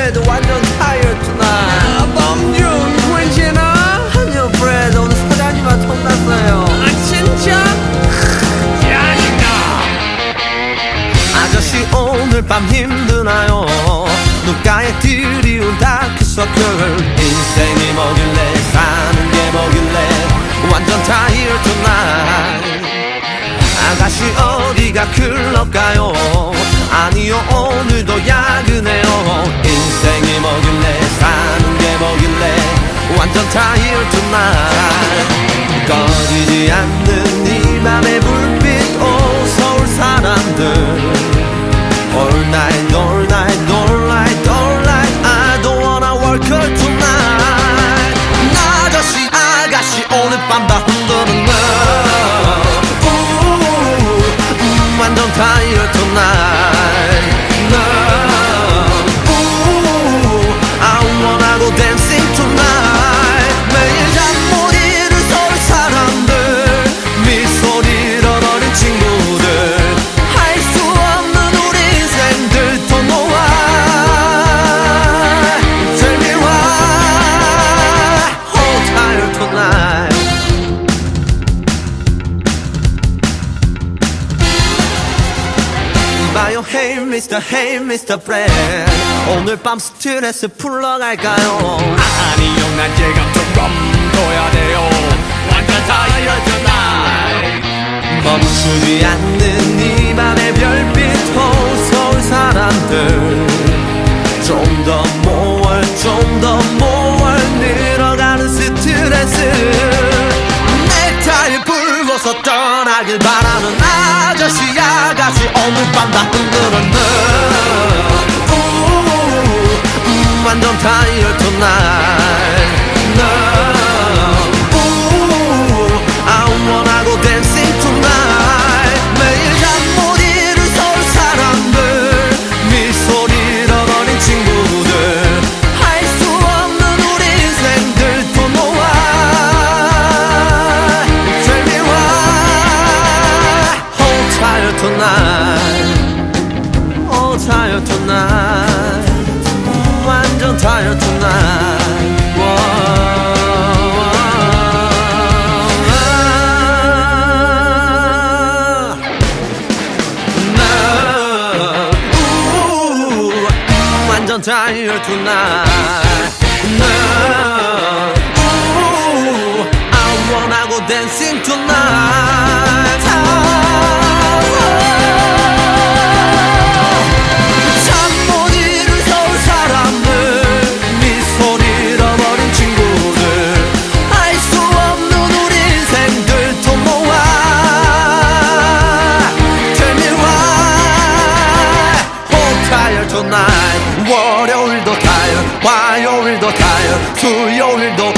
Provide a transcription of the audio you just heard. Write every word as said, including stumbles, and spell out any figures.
friend 완전 tired tonight. 범준 괜찮아? 아니요 friend 오늘 사장님한테 혼났어요. 아 진짜? 짜증나. 아저씨 오늘 밤 힘드나요? 눈가에 드리운 다크서클. 인생이 뭐길래 사는 게 뭐길래 완전 tired tonight. 아가씨 어디가 클럽 가요? 아니요 오늘도 야근해요. 인생이 뭐길래 사는 게 뭐길래 완전 tired tonight. 꺼지지 않는 이 맘의 불빛 오 서울 사람들. All night all night all night all night I don't wanna work tonight. 아저씨 아가씨 오늘 밤 다 흔드는 거 완전 tired tonight. No, ooh, I wanna go dancing tonight. 매일 잠 못 이룬 서울 사람들, 미소를 잃어버린 친구들, 할 수 없는 우리 인생들 don't know why. Tell me why. Oh, tired tonight. 봐요 hey mister hey mister friend 오늘 밤 스트레스 풀러 갈까요? 아니요 난 지금 조금 둬야 돼요. 완전 tired tonight. 멈추지 않는 이 밤의 별빛 호 서울 사람들. 좀 더 more 좀 더 more 늘어가는 스트레스. 넥타이 불고서 떠나길 바라는 아저씨 아가씨 오늘 밤 다 흔들었네. 음, 완전 tired tonight. No, ooh, I wanna go dancing tonight. 매일 잠 못 이룬 서울 사람들, 미소를 잃어버린 친구들, 할 수 없는 우리 인생들 don't know why. Tell me why. Oh tired tonight. Oh tired tonight. 완전 tired tonight. 완전 tired tonight. No, ooh, I wanna go dancing tonight. 잠 못 이룬 서울 사람들, 미소를 잃어버린 친구들, 알 수 없는 우리 인생들 don't know why. Tell me why. Oh tired tonight. 월요일도 tired, 화요일도 tired, 수요일도